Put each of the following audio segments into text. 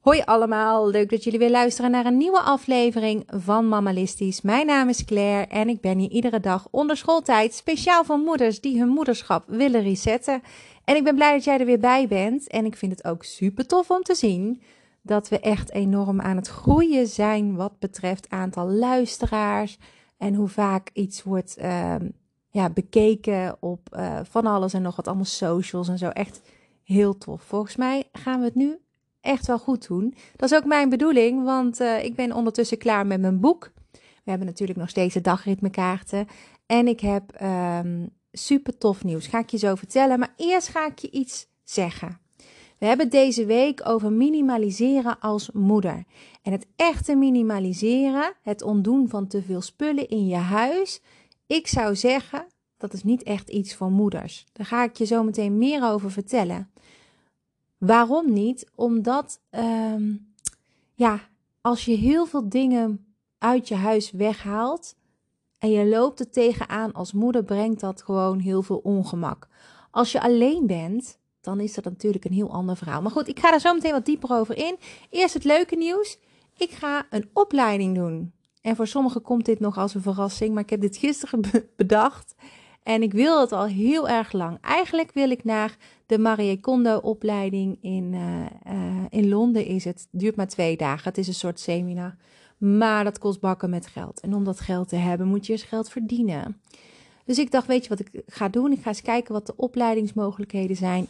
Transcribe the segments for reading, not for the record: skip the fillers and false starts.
Hoi allemaal, leuk dat jullie weer luisteren naar een nieuwe aflevering van Mammalistisch. Mijn naam is Claire en ik ben hier iedere dag onder schooltijd speciaal voor moeders die hun moederschap willen resetten. En ik ben blij dat jij er weer bij bent en ik vind het ook super tof om te zien dat we echt enorm aan het groeien zijn wat betreft aantal luisteraars en hoe vaak iets wordt bekeken op van alles en nog wat, allemaal socials en zo. Echt heel tof. Volgens mij gaan we het nu echt wel goed doen. Dat is ook mijn bedoeling, want ik ben ondertussen klaar met mijn boek. We hebben natuurlijk nog steeds de dagritmekaarten. En ik heb super tof nieuws. Ga ik je zo vertellen. Maar eerst ga ik je iets zeggen. We hebben het deze week over minimaliseren als moeder. En het echte minimaliseren, het ontdoen van te veel spullen in je huis. Ik zou zeggen, dat is niet echt iets voor moeders. Daar ga ik je zo meteen meer over vertellen. Waarom niet? Omdat als je heel veel dingen uit je huis weghaalt en je loopt er tegenaan als moeder, brengt dat gewoon heel veel ongemak. Als je alleen bent, dan is dat natuurlijk een heel ander verhaal. Maar goed, ik ga daar zo meteen wat dieper over in. Eerst het leuke nieuws. Ik ga een opleiding doen. En voor sommigen komt dit nog als een verrassing, maar ik heb dit gisteren bedacht. En ik wil het al heel erg lang. Eigenlijk wil ik naar de Marie Kondo opleiding in Londen is het. Duurt maar 2 dagen. Het is een soort seminar. Maar dat kost bakken met geld. En om dat geld te hebben moet je eerst geld verdienen. Dus ik dacht, weet je wat ik ga doen? Ik ga eens kijken wat de opleidingsmogelijkheden zijn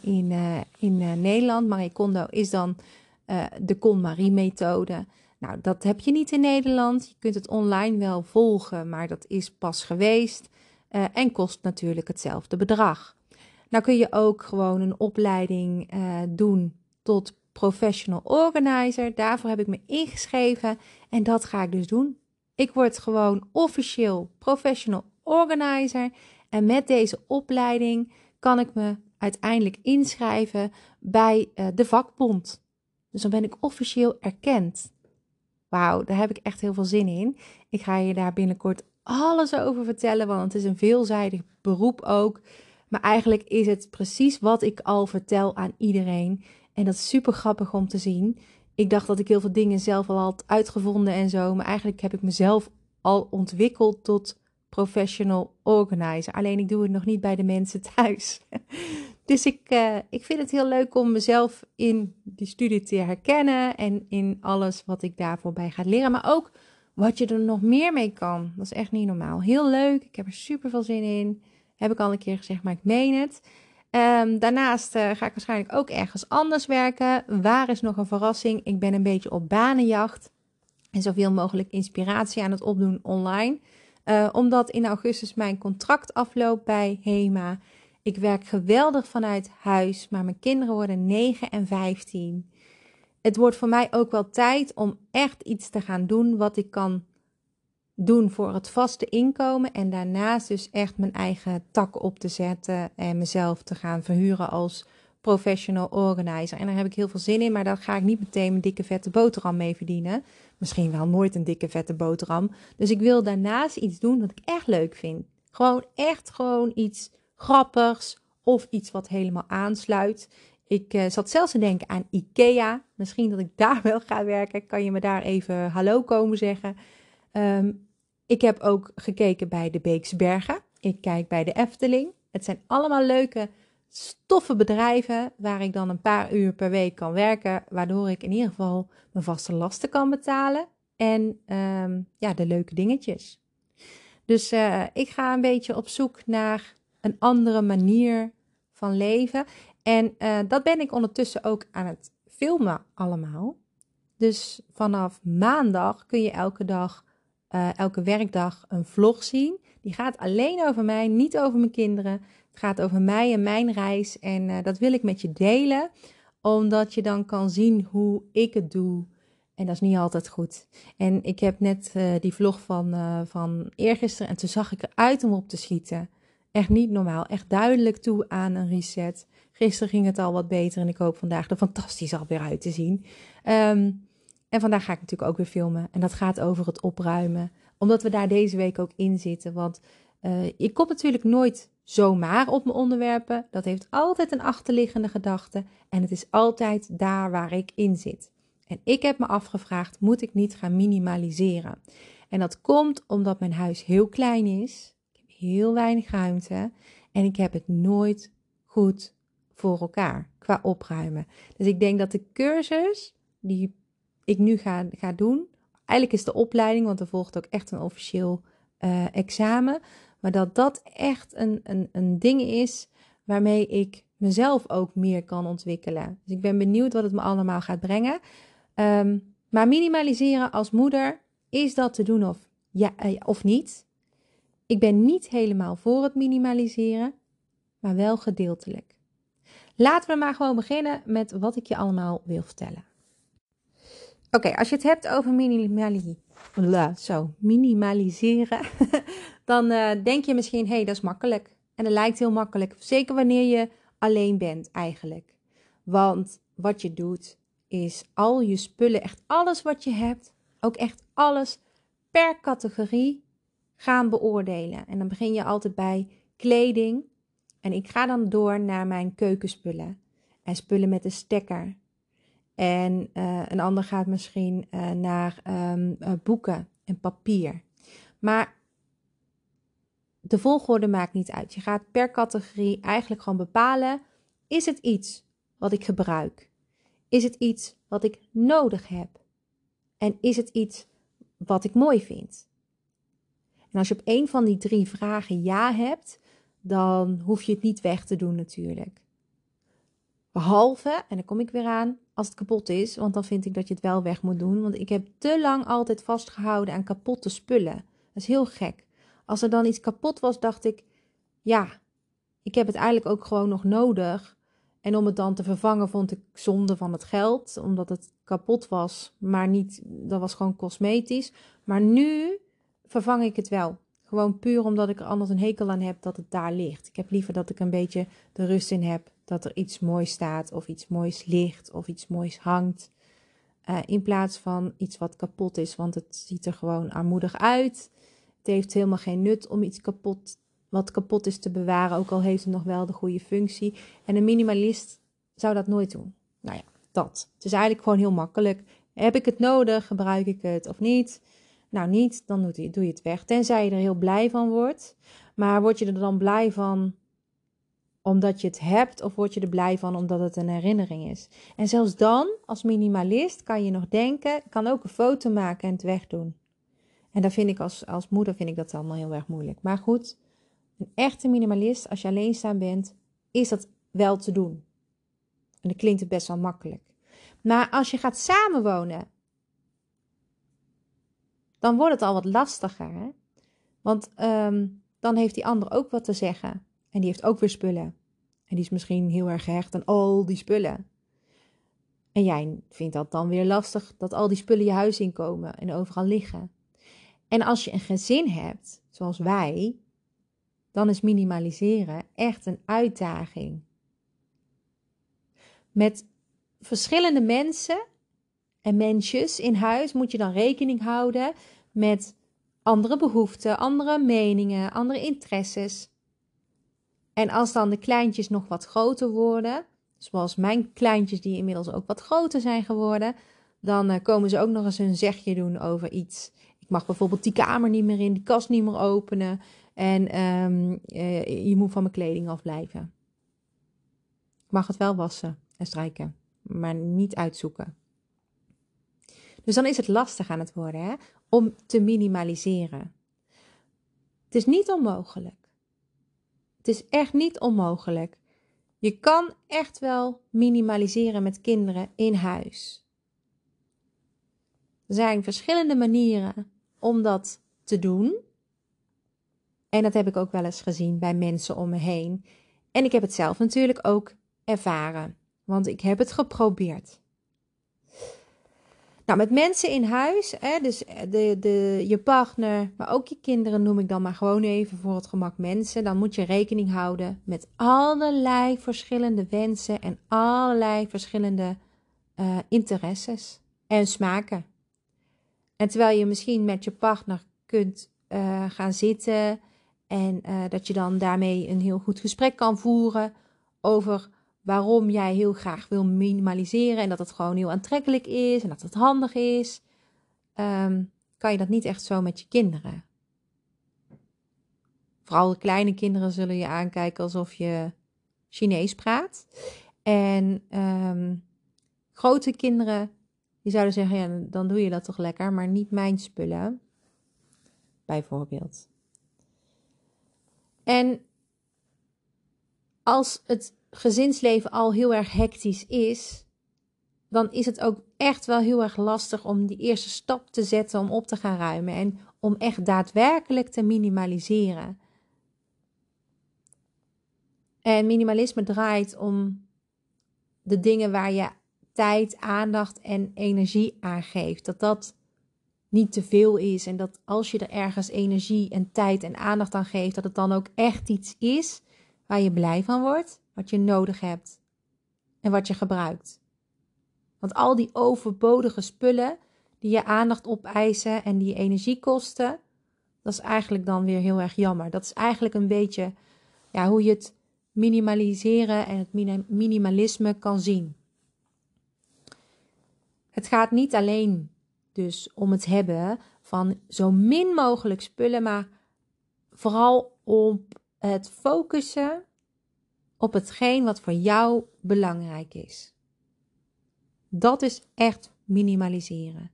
in Nederland. Marie Kondo is dan de KonMari methode. Nou, dat heb je niet in Nederland. Je kunt het online wel volgen, maar dat is pas geweest. En kost natuurlijk hetzelfde bedrag. Nou kun je ook gewoon een opleiding doen tot professional organizer. Daarvoor heb ik me ingeschreven en dat ga ik dus doen. Ik word gewoon officieel professional organizer. En met deze opleiding kan ik me uiteindelijk inschrijven bij de vakbond. Dus dan ben ik officieel erkend. Wauw, daar heb ik echt heel veel zin in. Ik ga je daar binnenkort alles over vertellen, want het is een veelzijdig beroep ook. Maar eigenlijk is het precies wat ik al vertel aan iedereen. En dat is super grappig om te zien. Ik dacht dat ik heel veel dingen zelf al had uitgevonden en zo. Maar eigenlijk heb ik mezelf al ontwikkeld tot professional organizer. Alleen ik doe het nog niet bij de mensen thuis. Dus ik vind het heel leuk om mezelf in die studie te herkennen. En in alles wat ik daarvoor bij ga leren. Maar ook wat je er nog meer mee kan. Dat is echt niet normaal. Heel leuk. Ik heb er super veel zin in. Heb ik al een keer gezegd, maar ik meen het. Daarnaast ga ik waarschijnlijk ook ergens anders werken. Waar is nog een verrassing? Ik ben een beetje op banenjacht. En zoveel mogelijk inspiratie aan het opdoen online. Omdat in augustus mijn contract afloopt bij HEMA. Ik werk geweldig vanuit huis, maar mijn kinderen worden 9 en 15. Het wordt voor mij ook wel tijd om echt iets te gaan doen wat ik kan doen voor het vaste inkomen. En daarnaast dus echt mijn eigen tak op te zetten en mezelf te gaan verhuren als professional organizer. En daar heb ik heel veel zin in, maar daar ga ik niet meteen een dikke vette boterham mee verdienen. Misschien wel nooit een dikke vette boterham. Dus ik wil daarnaast iets doen wat ik echt leuk vind. Gewoon iets grappigs of iets wat helemaal aansluit. Ik zat zelfs te denken aan IKEA. Misschien dat ik daar wel ga werken. Kan je me daar even hallo komen zeggen? Ik heb ook gekeken bij de Beeksbergen. Ik kijk bij de Efteling. Het zijn allemaal leuke, stoffe bedrijven waar ik dan een paar uur per week kan werken. Waardoor ik in ieder geval mijn vaste lasten kan betalen. En de leuke dingetjes. Dus ik ga een beetje op zoek naar een andere manier van leven. En dat ben ik ondertussen ook aan het filmen allemaal. Dus vanaf maandag kun je elke werkdag een vlog zien. Die gaat alleen over mij, niet over mijn kinderen. Het gaat over mij en mijn reis. En dat wil ik met je delen. Omdat je dan kan zien hoe ik het doe. En dat is niet altijd goed. En ik heb net die vlog van eergisteren. En toen zag ik eruit om op te schieten. Echt niet normaal. Echt duidelijk toe aan een reset. Gisteren ging het al wat beter. En ik hoop vandaag er fantastisch alweer uit te zien. En vandaag ga ik natuurlijk ook weer filmen. En dat gaat over het opruimen. Omdat we daar deze week ook in zitten. Want ik kom natuurlijk nooit zomaar op mijn onderwerpen. Dat heeft altijd een achterliggende gedachte. En het is altijd daar waar ik in zit. En ik heb me afgevraagd, moet ik niet gaan minimaliseren? En dat komt omdat mijn huis heel klein is. Ik heb heel weinig ruimte. En ik heb het nooit goed voor elkaar qua opruimen. Dus ik denk dat de cursus die ik nu ga doen, eigenlijk is de opleiding, want er volgt ook echt een officieel examen. Maar dat echt een ding is waarmee ik mezelf ook meer kan ontwikkelen. Dus ik ben benieuwd wat het me allemaal gaat brengen. Maar minimaliseren als moeder, is dat te doen of niet? Ik ben niet helemaal voor het minimaliseren, maar wel gedeeltelijk. Laten we maar gewoon beginnen met wat ik je allemaal wil vertellen. Oké, als je het hebt over minimaliseren, dan denk je misschien, hé, dat is makkelijk. En dat lijkt heel makkelijk, zeker wanneer je alleen bent eigenlijk. Want wat je doet, is al je spullen, echt alles wat je hebt, ook echt alles per categorie gaan beoordelen. En dan begin je altijd bij kleding. En ik ga dan door naar mijn keukenspullen en spullen met een stekker. En een ander gaat misschien naar boeken en papier. Maar de volgorde maakt niet uit. Je gaat per categorie eigenlijk gewoon bepalen, is het iets wat ik gebruik? Is het iets wat ik nodig heb? En is het iets wat ik mooi vind? En als je op één van die 3 vragen ja hebt, dan hoef je het niet weg te doen natuurlijk. Behalve, en dan kom ik weer aan, als het kapot is, want dan vind ik dat je het wel weg moet doen. Want ik heb te lang altijd vastgehouden aan kapotte spullen. Dat is heel gek. Als er dan iets kapot was, dacht ik, ja, ik heb het eigenlijk ook gewoon nog nodig. En om het dan te vervangen vond ik zonde van het geld, omdat het kapot was, maar niet, dat was gewoon cosmetisch. Maar nu vervang ik het wel. Gewoon puur omdat ik er anders een hekel aan heb dat het daar ligt. Ik heb liever dat ik een beetje de rust in heb dat er iets moois staat of iets moois ligt of iets moois hangt. In plaats van iets wat kapot is, want het ziet er gewoon armoedig uit. Het heeft helemaal geen nut om iets wat kapot is te bewaren, ook al heeft het nog wel de goede functie. En een minimalist zou dat nooit doen. Nou ja, dat. Het is eigenlijk gewoon heel makkelijk. Heb ik het nodig? Gebruik ik het of niet? Nou, niet, dan doe je het weg. Tenzij je er heel blij van wordt. Maar word je er dan blij van omdat je het hebt, of word je er blij van omdat het een herinnering is? En zelfs dan, als minimalist, kan je nog denken, kan ook een foto maken en het wegdoen. En dat vind ik als moeder vind ik dat allemaal heel erg moeilijk. Maar goed, een echte minimalist, als je alleenstaand bent, is dat wel te doen. En dan klinkt het best wel makkelijk. Maar als je gaat samenwonen, dan wordt het al wat lastiger. Hè? Want dan heeft die ander ook wat te zeggen. En die heeft ook weer spullen. En die is misschien heel erg gehecht aan al die spullen. En jij vindt dat dan weer lastig dat al die spullen je huis inkomen en overal liggen. En als je een gezin hebt, zoals wij, dan is minimaliseren echt een uitdaging. Met verschillende mensen en mensjes in huis moet je dan rekening houden met andere behoeften, andere meningen, andere interesses. En als dan de kleintjes nog wat groter worden, zoals mijn kleintjes die inmiddels ook wat groter zijn geworden, dan komen ze ook nog eens hun zegje doen over iets. Ik mag bijvoorbeeld die kamer niet meer in, die kast niet meer openen en je moet van mijn kleding afblijven. Ik mag het wel wassen en strijken, maar niet uitzoeken. Dus dan is het lastig aan het worden, hè, om te minimaliseren. Het is niet onmogelijk. Het is echt niet onmogelijk. Je kan echt wel minimaliseren met kinderen in huis. Er zijn verschillende manieren om dat te doen. En dat heb ik ook wel eens gezien bij mensen om me heen. En ik heb het zelf natuurlijk ook ervaren, want ik heb het geprobeerd. Nou, met mensen in huis, dus je partner, maar ook je kinderen noem ik dan maar gewoon even voor het gemak mensen. Dan moet je rekening houden met allerlei verschillende wensen en allerlei verschillende interesses en smaken. En terwijl je misschien met je partner kunt gaan zitten en dat je dan daarmee een heel goed gesprek kan voeren over waarom jij heel graag wil minimaliseren en dat het gewoon heel aantrekkelijk is en dat het handig is, kan je dat niet echt zo met je kinderen. Vooral de kleine kinderen zullen je aankijken alsof je Chinees praat. En grote kinderen, die zouden zeggen, ja, dan doe je dat toch lekker, maar niet mijn spullen. Bijvoorbeeld. En als het gezinsleven al heel erg hectisch is, dan is het ook echt wel heel erg lastig om die eerste stap te zetten om op te gaan ruimen en om echt daadwerkelijk te minimaliseren. En minimalisme draait om de dingen waar je tijd, aandacht en energie aan geeft. Dat niet te veel is en dat als je er ergens energie en tijd en aandacht aan geeft, dat het dan ook echt iets is waar je blij van wordt, wat je nodig hebt en wat je gebruikt. Want al die overbodige spullen die je aandacht opeisen en die je energie kosten, dat is eigenlijk dan weer heel erg jammer. Dat is eigenlijk een beetje hoe je het minimaliseren en het minimalisme kan zien. Het gaat niet alleen dus om het hebben van zo min mogelijk spullen, maar vooral om het focussen op hetgeen wat voor jou belangrijk is. Dat is echt minimaliseren.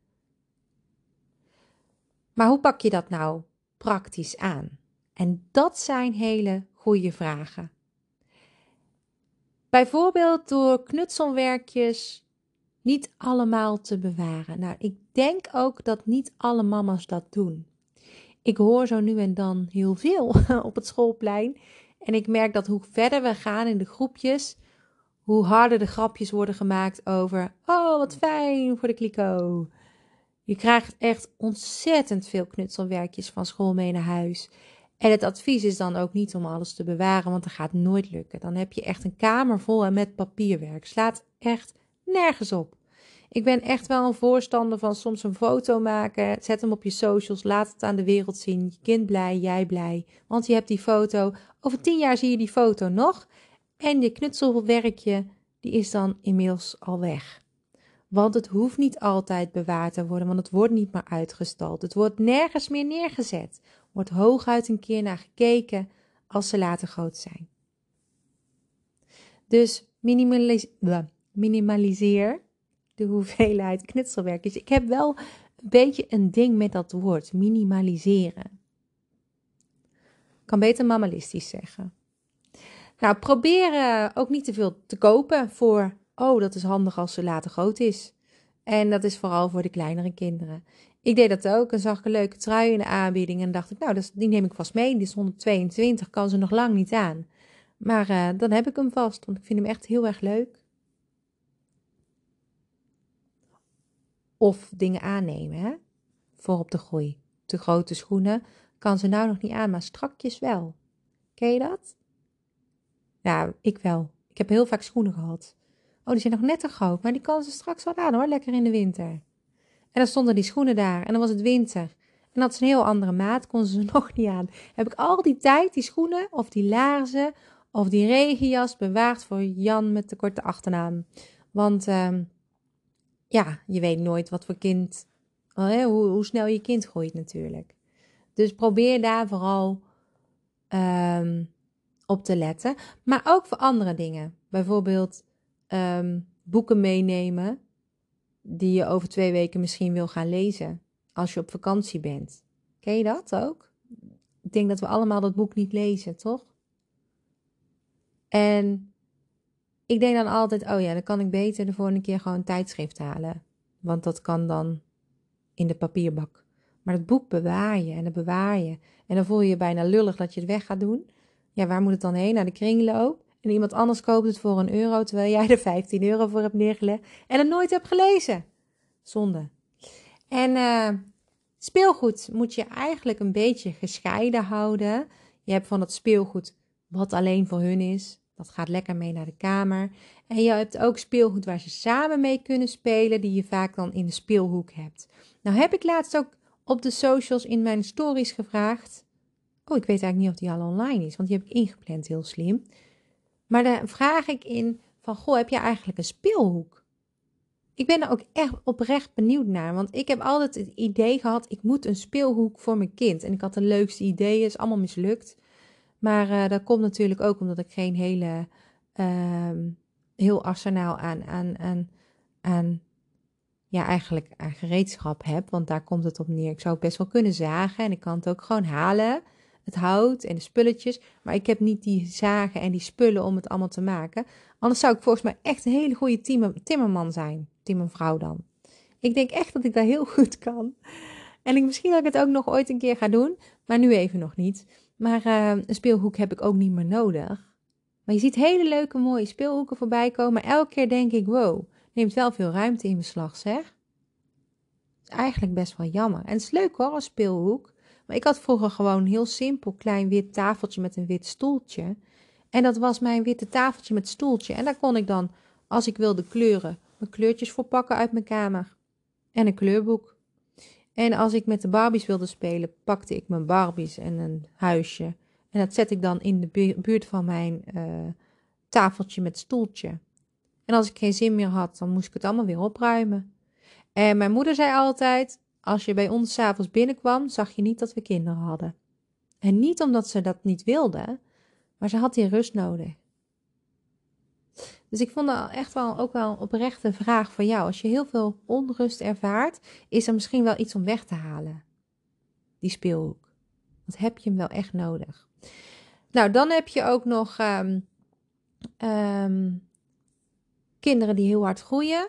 Maar hoe pak je dat nou praktisch aan? En dat zijn hele goede vragen. Bijvoorbeeld door knutselwerkjes niet allemaal te bewaren. Nou, ik denk ook dat niet alle mama's dat doen. Ik hoor zo nu en dan heel veel op het schoolplein. En ik merk dat hoe verder we gaan in de groepjes, hoe harder de grapjes worden gemaakt over, oh wat fijn voor de kliko. Je krijgt echt ontzettend veel knutselwerkjes van school mee naar huis. En het advies is dan ook niet om alles te bewaren, want dat gaat nooit lukken. Dan heb je echt een kamer vol met papierwerk. Slaat echt nergens op. Ik ben echt wel een voorstander van soms een foto maken. Zet hem op je socials, laat het aan de wereld zien. Je kind blij, jij blij. Want je hebt die foto. Over 10 jaar zie je die foto nog. En je knutselwerkje, die is dan inmiddels al weg. Want het hoeft niet altijd bewaard te worden, want het wordt niet meer uitgestald. Het wordt nergens meer neergezet. Wordt hooguit een keer naar gekeken als ze later groot zijn. Dus minimaliseer de hoeveelheid knutselwerkjes. Ik heb wel een beetje een ding met dat woord, minimaliseren. Ik kan beter mammalistisch zeggen. Nou, probeer ook niet te veel te kopen voor, dat is handig als ze later groot is. En dat is vooral voor de kleinere kinderen. Ik deed dat ook en zag ik een leuke trui in de aanbieding en dacht ik, nou, die neem ik vast mee. Die is 122, kan ze nog lang niet aan. Maar dan heb ik hem vast, want ik vind hem echt heel erg leuk. Of dingen aannemen, hè? Voor op de groei. De grote schoenen kan ze nou nog niet aan, maar strakjes wel. Ken je dat? Ja, ik wel. Ik heb heel vaak schoenen gehad. Oh, die zijn nog net te groot, maar die kan ze straks wel aan hoor, lekker in de winter. En dan stonden die schoenen daar en dan was het winter. En dat is een heel andere maat, kon ze nog niet aan. Heb ik al die tijd die schoenen of die laarzen of die regenjas bewaard voor Jan met de korte achternaam. Want je weet nooit wat voor kind, hoe snel je kind groeit natuurlijk. Dus probeer daar vooral op te letten. Maar ook voor andere dingen. Bijvoorbeeld boeken meenemen die je over 2 weken misschien wil gaan lezen. Als je op vakantie bent. Ken je dat ook? Ik denk dat we allemaal dat boek niet lezen, toch? En ik denk dan altijd, dan kan ik beter de volgende keer gewoon een tijdschrift halen. Want dat kan dan in de papierbak. Maar dat boek bewaar je en dat bewaar je. En dan voel je je bijna lullig dat je het weg gaat doen. Ja, waar moet het dan heen? Naar de kringloop. En iemand anders koopt het voor €1, terwijl jij er €15 voor hebt neergelegd. En het nooit hebt gelezen. Zonde. En speelgoed moet je eigenlijk een beetje gescheiden houden. Je hebt van dat speelgoed wat alleen voor hun is. Dat gaat lekker mee naar de kamer. En je hebt ook speelgoed waar ze samen mee kunnen spelen, die je vaak dan in de speelhoek hebt. Nou heb ik laatst ook op de socials in mijn stories gevraagd. Oh, ik weet eigenlijk niet of die al online is, want die heb ik ingepland, heel slim. Maar daar vraag ik in van, goh, heb je eigenlijk een speelhoek? Ik ben er ook echt oprecht benieuwd naar. Want ik heb altijd het idee gehad, ik moet een speelhoek voor mijn kind. En ik had de leukste ideeën, is allemaal mislukt. Maar dat komt natuurlijk ook omdat ik geen heel arsenaal aan ja, eigenlijk aan gereedschap heb. Want daar komt het op neer. Ik zou het best wel kunnen zagen en ik kan het ook gewoon halen. Het hout en de spulletjes. Maar ik heb niet die zagen en die spullen om het allemaal te maken. Anders zou ik volgens mij echt een hele goede timmerman zijn. Timmervrouw dan. Ik denk echt dat ik dat heel goed kan. En misschien dat ik het ook nog ooit een keer ga doen. Maar nu even nog niet. Maar een speelhoek heb ik ook niet meer nodig. Maar je ziet hele leuke mooie speelhoeken voorbij komen. Maar elke keer denk ik, wow, neemt wel veel ruimte in beslag, zeg. Is eigenlijk best wel jammer. En het is leuk hoor, een speelhoek. Maar ik had vroeger gewoon een heel simpel klein wit tafeltje met een wit stoeltje. En dat was mijn witte tafeltje met stoeltje. En daar kon ik dan, als ik wilde kleuren, mijn kleurtjes voor pakken uit mijn kamer. En een kleurboek. En als ik met de Barbies wilde spelen, pakte ik mijn Barbies en een huisje. En dat zet ik dan in de buurt van mijn tafeltje met stoeltje. En als ik geen zin meer had, dan moest ik het allemaal weer opruimen. En mijn moeder zei altijd, als je bij ons 's avonds binnenkwam, zag je niet dat we kinderen hadden. En niet omdat ze dat niet wilde, maar ze had die rust nodig. Dus ik vond dat echt wel ook wel een oprechte vraag van jou. Als je heel veel onrust ervaart, is er misschien wel iets om weg te halen. Die speelhoek. Want heb je hem wel echt nodig. Nou, dan heb je ook nog kinderen die heel hard groeien.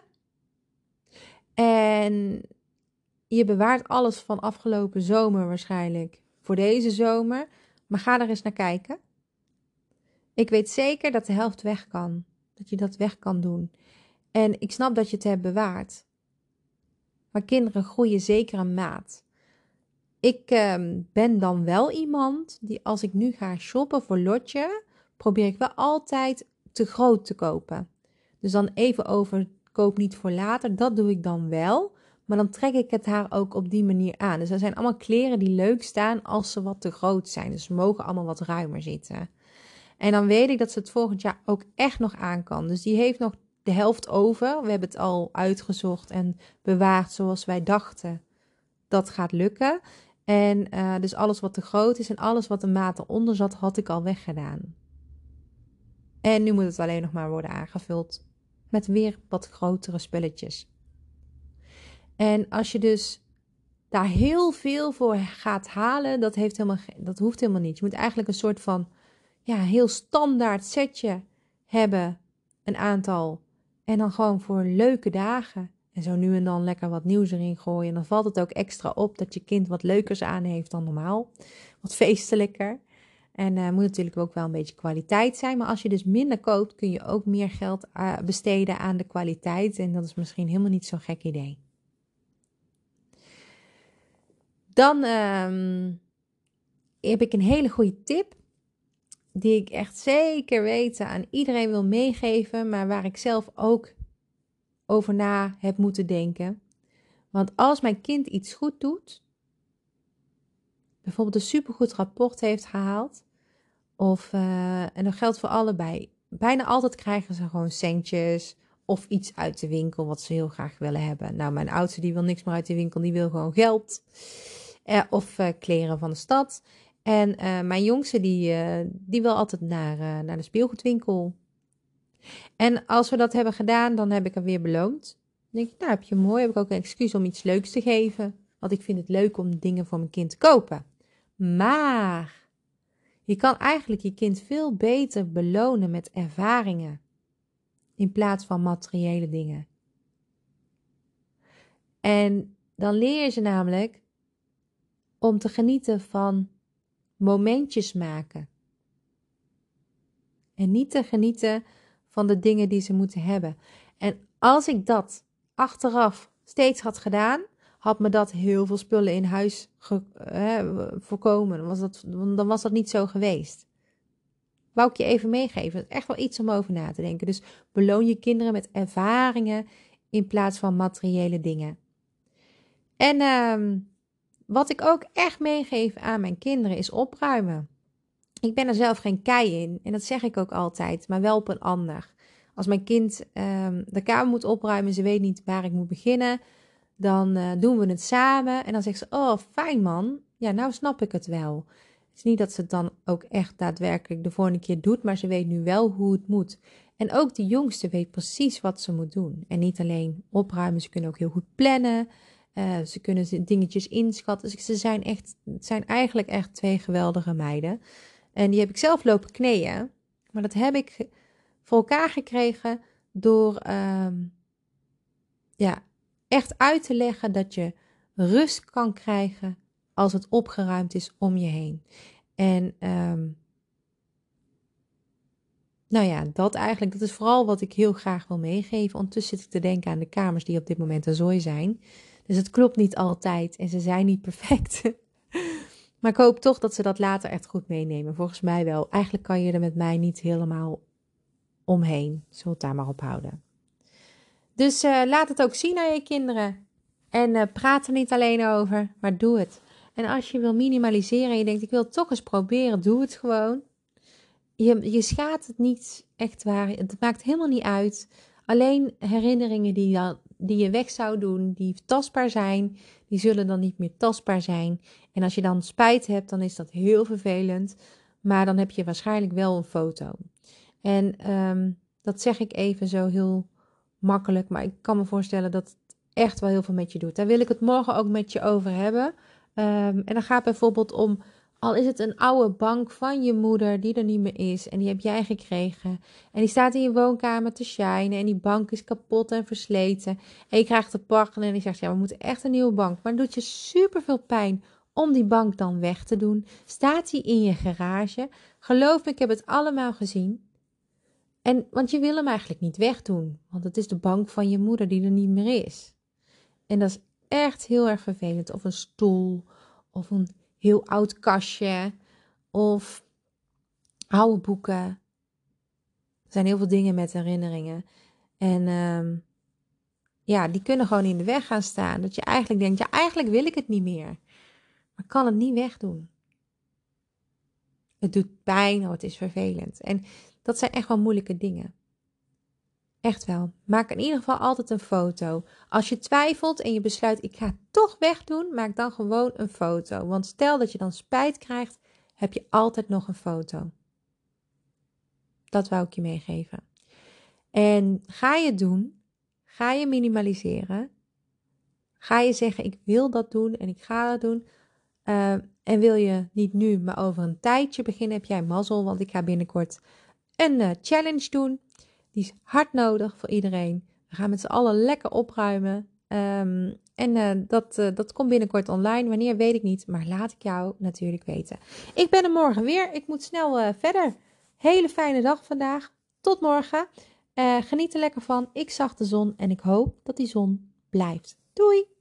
En je bewaart alles van afgelopen zomer waarschijnlijk voor deze zomer. Maar ga er eens naar kijken. Ik weet zeker dat de helft weg kan. Dat je dat weg kan doen. En ik snap dat je het hebt bewaard. Maar kinderen groeien zeker een maat. Ik ben dan wel iemand die als ik nu ga shoppen voor Lotje, probeer ik wel altijd te groot te kopen. Dus dan even over, koop niet voor later. Dat doe ik dan wel. Maar dan trek ik het haar ook op die manier aan. Dus er zijn allemaal kleren die leuk staan als ze wat te groot zijn. Dus ze mogen allemaal wat ruimer zitten. En dan weet ik dat ze het volgend jaar ook echt nog aan kan. Dus die heeft nog de helft over. We hebben het al uitgezocht en bewaard zoals wij dachten. Dat gaat lukken. En dus alles wat te groot is en alles wat een maat eronder zat, had ik al weggedaan. En nu moet het alleen nog maar worden aangevuld met weer wat grotere spulletjes. En als je dus daar heel veel voor gaat halen, dat hoeft helemaal niet. Je moet eigenlijk een soort van heel standaard setje hebben, een aantal. En dan gewoon voor leuke dagen. En zo nu en dan lekker wat nieuws erin gooien. En dan valt het ook extra op dat je kind wat leukers aan heeft dan normaal. Wat feestelijker. En moet natuurlijk ook wel een beetje kwaliteit zijn. Maar als je dus minder koopt, kun je ook meer geld besteden aan de kwaliteit. En dat is misschien helemaal niet zo'n gek idee. Dan heb ik een hele goede tip. Die ik echt zeker weten aan iedereen wil meegeven. Maar waar ik zelf ook over na heb moeten denken. Want als mijn kind iets goed doet, bijvoorbeeld een supergoed rapport heeft gehaald, en dat geldt voor allebei, bijna altijd krijgen ze gewoon centjes of iets uit de winkel wat ze heel graag willen hebben. Nou, mijn oudste die wil niks meer uit de winkel, die wil gewoon geld of kleren van de stad. En mijn jongste die wil altijd naar de speelgoedwinkel. En als we dat hebben gedaan, dan heb ik hem weer beloond. Dan denk ik, nou heb je mooi, heb ik ook een excuus om iets leuks te geven. Want ik vind het leuk om dingen voor mijn kind te kopen. Maar je kan eigenlijk je kind veel beter belonen met ervaringen. In plaats van materiële dingen. En dan leer je ze namelijk om te genieten van momentjes maken. En niet te genieten van de dingen die ze moeten hebben. En als ik dat achteraf steeds had gedaan, had me dat heel veel spullen in huis voorkomen. Dan was dat niet zo geweest. Wou ik je even meegeven. Echt wel iets om over na te denken. Dus beloon je kinderen met ervaringen in plaats van materiële dingen. En wat ik ook echt meegeef aan mijn kinderen is opruimen. Ik ben er zelf geen kei in en dat zeg ik ook altijd, maar wel op een ander. Als mijn kind de kamer moet opruimen, ze weet niet waar ik moet beginnen, dan doen we het samen. En dan zegt ze, oh fijn man, ja nou snap ik het wel. Het is niet dat ze het dan ook echt daadwerkelijk de volgende keer doet, maar ze weet nu wel hoe het moet. En ook de jongste weet precies wat ze moet doen. En niet alleen opruimen, ze kunnen ook heel goed plannen. Ze kunnen dingetjes inschatten. Dus het zijn eigenlijk echt 2 geweldige meiden. En die heb ik zelf lopen kneeën. Maar dat heb ik voor elkaar gekregen door echt uit te leggen dat je rust kan krijgen als het opgeruimd is om je heen. En dat is vooral wat ik heel graag wil meegeven. Ondertussen zit ik te denken aan de kamers die op dit moment een zooi zijn. Dus het klopt niet altijd en ze zijn niet perfect. Maar ik hoop toch dat ze dat later echt goed meenemen. Volgens mij wel. Eigenlijk kan je er met mij niet helemaal omheen. Zullen we het daar maar op houden. Dus laat het ook zien aan je kinderen. En praat er niet alleen over, maar doe het. En als je wil minimaliseren en je denkt, ik wil het toch eens proberen, doe het gewoon. Je schaadt het niet, echt waar. Het maakt helemaal niet uit. Alleen herinneringen die je weg zou doen, die tastbaar zijn, die zullen dan niet meer tastbaar zijn. En als je dan spijt hebt, dan is dat heel vervelend. Maar dan heb je waarschijnlijk wel een foto. En dat zeg ik even zo heel makkelijk, maar ik kan me voorstellen dat het echt wel heel veel met je doet. Daar wil ik het morgen ook met je over hebben. En dan gaat het bijvoorbeeld om, al is het een oude bank van je moeder die er niet meer is en die heb jij gekregen. En die staat in je woonkamer te shinen en die bank is kapot en versleten. En je krijgt de partner en die zegt, ja, we moeten echt een nieuwe bank. Maar het doet je super veel pijn om die bank dan weg te doen. Staat die in je garage? Geloof me, ik heb het allemaal gezien. Want je wil hem eigenlijk niet wegdoen. Want het is de bank van je moeder die er niet meer is. En dat is echt heel erg vervelend. Of een stoel. Of een heel oud kastje. Of oude boeken. Er zijn heel veel dingen met herinneringen. En die kunnen gewoon in de weg gaan staan. Dat je eigenlijk denkt, ja, eigenlijk wil ik het niet meer. Maar kan het niet wegdoen. Het doet pijn, het is vervelend. En dat zijn echt wel moeilijke dingen. Echt wel. Maak in ieder geval altijd een foto. Als je twijfelt en je besluit, ik ga het toch wegdoen, maak dan gewoon een foto. Want stel dat je dan spijt krijgt, heb je altijd nog een foto. Dat wou ik je meegeven. En ga je het doen, ga je minimaliseren, ga je zeggen, ik wil dat doen en ik ga dat doen. En wil je niet nu, maar over een tijdje beginnen, heb jij mazzel, want ik ga binnenkort een challenge doen. Die is hard nodig voor iedereen. We gaan met z'n allen lekker opruimen. Dat komt binnenkort online. Wanneer weet ik niet, maar laat ik jou natuurlijk weten. Ik ben er morgen weer. Ik moet snel verder. Hele fijne dag vandaag. Tot morgen. Geniet er lekker van. Ik zag de zon en ik hoop dat die zon blijft. Doei!